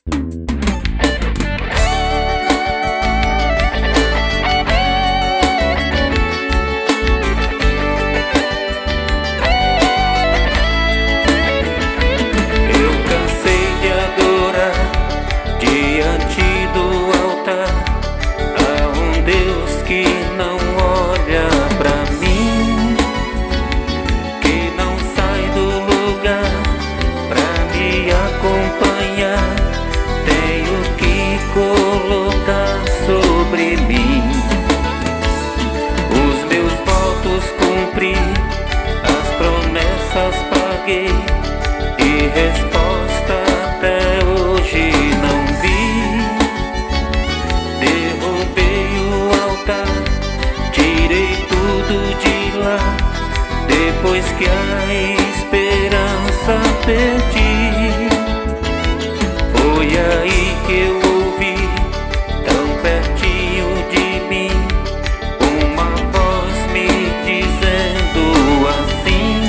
E resposta até hoje não vi. Derrubei o altar, tirei tudo de lá, depois que a esperança perdi. Foi aí que eu ouvi, tão pertinho de mim, uma voz me dizendo assim: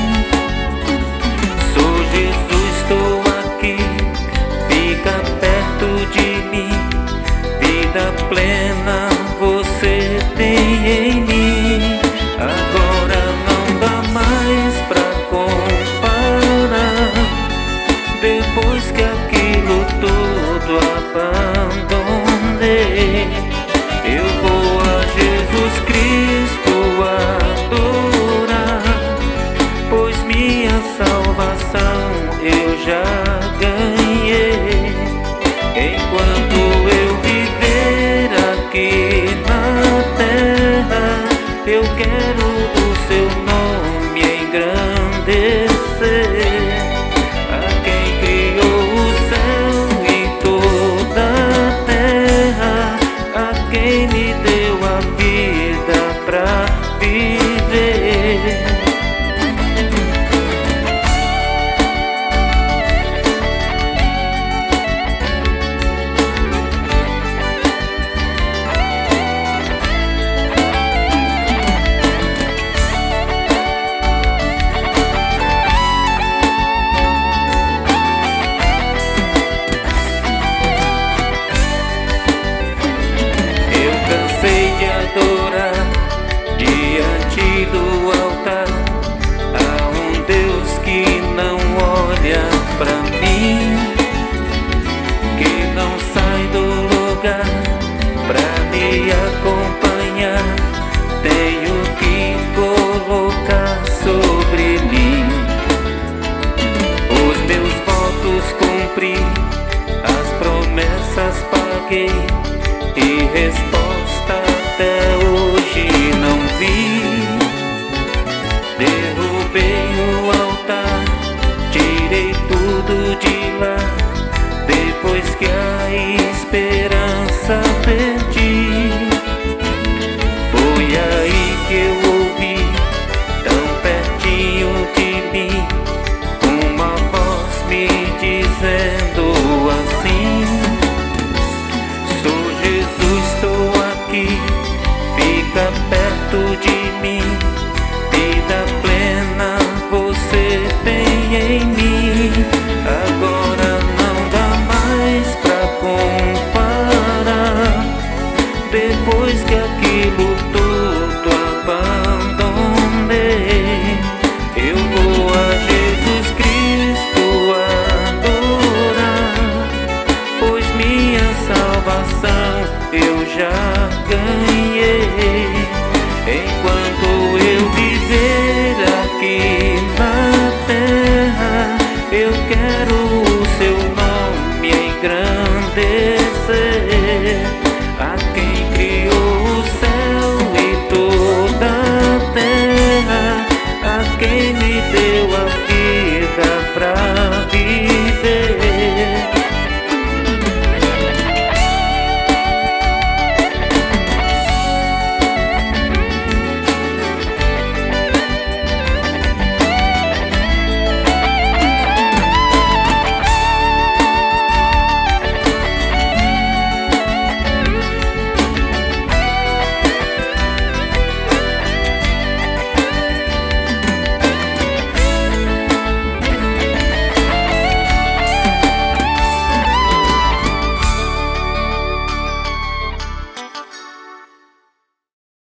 sou Jesus, estou aqui, fica perto de mim, vida plena você tem em mim. Agora não dá mais pra comparar, depois que aquilo tudo abandonei, eu vou a Jesus Cristo adorar, pois minha salvação eu já ganhei. Enquanto eu viver aqui na terra, eu quero o seu nome engrandecer. A quem criou o céu e toda a terra, a quem me deu a vida pra viver. Cansei de adorar diante do altar a um Deus que não olha pra mim, que não sai do lugar pra me acompanhar. Tenho que colocar sobre mim os meus votos, cumpri as promessas, paguei e resposta até hoje não vi. Derrubei o altar, tirei tudo de lá, depois que a esperança perdi. Foi aí que eu ouvi, tão pertinho de mim, uma voz me dizendo assim: sou Jesus, estou aqui, fica perto de mim, vida plena você tem em mim. Agora não dá mais pra comparar, depois que aquilo tudo abandonei, eu vou a Jesus Cristo adorar, pois minha salvação eu já ganhei.